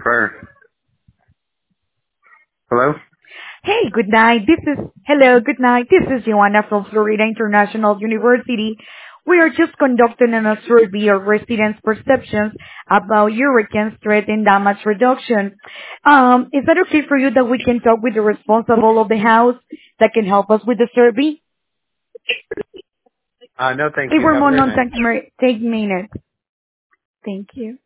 prayer. Hello? Hey, good night. Hello, good night. This is Joanna from Florida International University. We are just conducting a survey of residents' perceptions about hurricane threat and damage reduction. Is that okay for you that we can talk with the responsible of the house that can help us with the survey? No, thank It you. will Have a more great not night. take minutes. Thank you.